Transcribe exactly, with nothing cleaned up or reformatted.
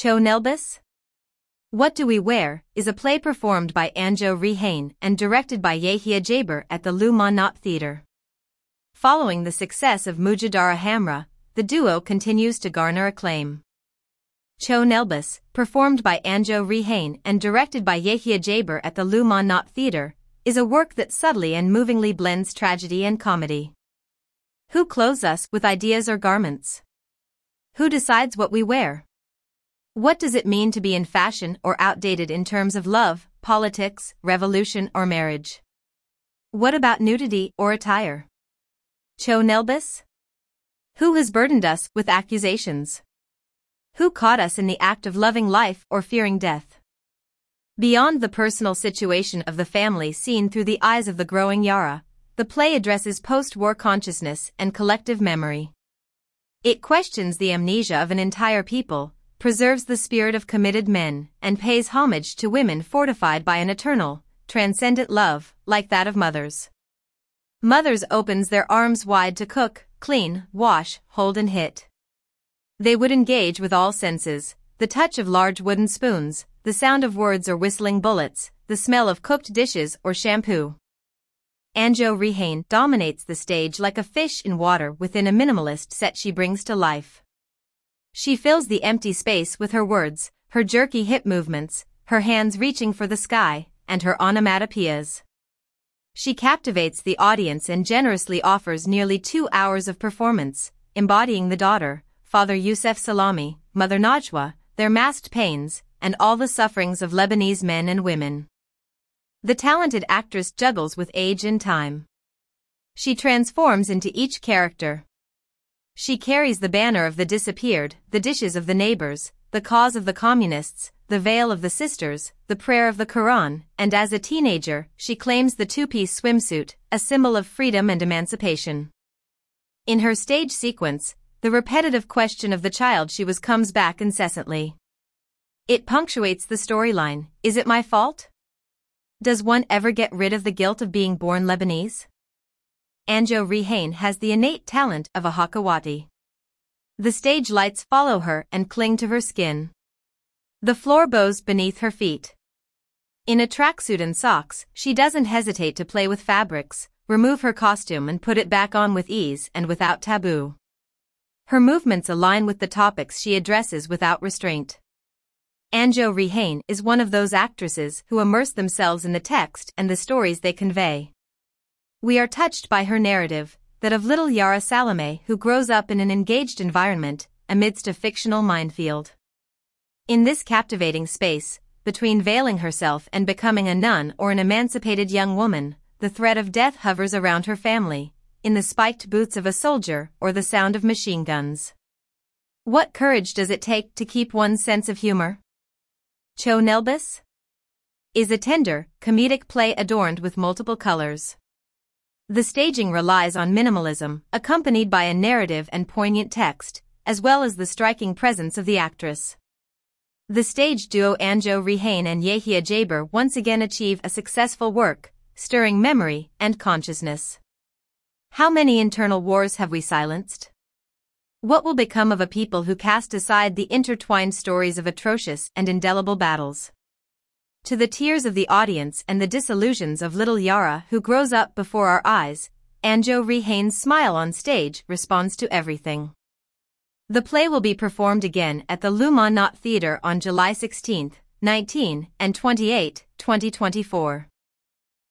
Cho Nelbus? What Do We Wear is a play performed by Anjo Rehain and directed by Yahia Jaber at the Lou Monat Theatre. Following the success of Mujadara Hamra, the duo continues to garner acclaim. Cho Nelbus, performed by Anjo Rehain and directed by Yahia Jaber at the Lou Monat Theatre, is a work that subtly and movingly blends tragedy and comedy. Who clothes us with ideas or garments? Who decides what we wear? What does it mean to be in fashion or outdated in terms of love, politics, revolution, or marriage? What about nudity or attire? Cho Nelbus? Who has burdened us with accusations? Who caught us in the act of loving life or fearing death? Beyond the personal situation of the family seen through the eyes of the growing Yara, the play addresses post-war consciousness and collective memory. It questions the amnesia of an entire people, preserves the spirit of committed men, and pays homage to women fortified by an eternal, transcendent love, like that of mothers. Mothers opens their arms wide to cook, clean, wash, hold and hit. They would engage with all senses, the touch of large wooden spoons, the sound of words or whistling bullets, the smell of cooked dishes or shampoo. Anjo Rehain dominates the stage like a fish in water within a minimalist set she brings to life. She fills the empty space with her words, her jerky hip movements, her hands reaching for the sky, and her onomatopoeias. She captivates the audience and generously offers nearly two hours of performance, embodying the daughter, Father Youssef Salami, Mother Najwa, their masked pains, and all the sufferings of Lebanese men and women. The talented actress juggles with age and time. She transforms into each character. She carries the banner of the disappeared, the dishes of the neighbors, the cause of the communists, the veil of the sisters, the prayer of the Quran, and as a teenager, she claims the two-piece swimsuit, a symbol of freedom and emancipation. In her stage sequence, the repetitive question of the child she was comes back incessantly. It punctuates the storyline. Is it my fault? Does one ever get rid of the guilt of being born Lebanese? Anjo Rehain has the innate talent of a Hakawati. The stage lights follow her and cling to her skin. The floor bows beneath her feet. In a tracksuit and socks, she doesn't hesitate to play with fabrics, remove her costume and put it back on with ease and without taboo. Her movements align with the topics she addresses without restraint. Anjo Rehain is one of those actresses who immerse themselves in the text and the stories they convey. We are touched by her narrative, that of little Yara Salome who grows up in an engaged environment, amidst a fictional minefield. In this captivating space, between veiling herself and becoming a nun or an emancipated young woman, the threat of death hovers around her family, in the spiked boots of a soldier or the sound of machine guns. What courage does it take to keep one's sense of humor? Cho Nelbus is a tender, comedic play adorned with multiple colors. The staging relies on minimalism, accompanied by a narrative and poignant text, as well as the striking presence of the actress. The stage duo Anjo Rehain and Yahia Jaber once again achieve a successful work, stirring memory and consciousness. How many internal wars have we silenced? What will become of a people who cast aside the intertwined stories of atrocious and indelible battles? To the tears of the audience and the disillusions of little Yara who grows up before our eyes, Anjo Rehain's smile on stage responds to everything. The play will be performed again at the Lou Monat Theatre on July sixteenth, nineteenth, and twenty-eighth, twenty twenty-four.